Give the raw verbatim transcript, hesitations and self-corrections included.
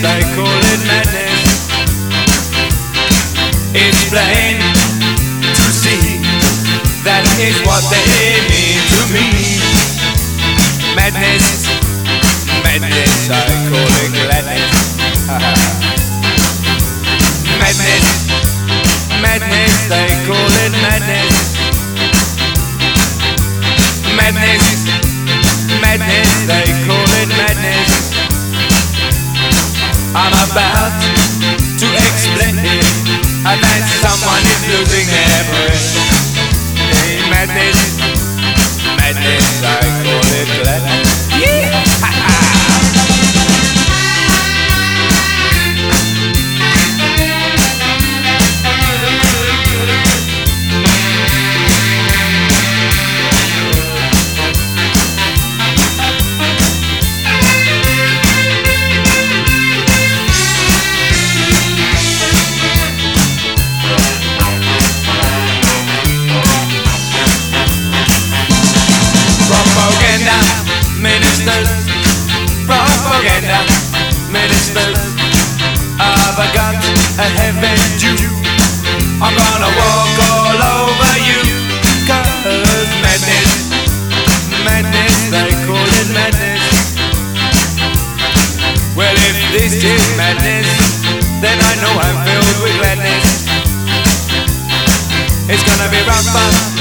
they call it madness. It's plain to see that is what they mean to me. Madness, madness, I call it gladness. Madness, madness, they call it madness. Madness, madness, they call it madness. I'm about to explain it, and that someone is losing their breath. Hey, madness, madness, I call it gladness. Yeah! Propaganda ministers, propaganda ministers, I've got a heavy Jew. I'm gonna walk all over you, cause madness, madness, they call it madness. Well, if this is madness, then I know I'm filled with gladness. It's gonna be rough,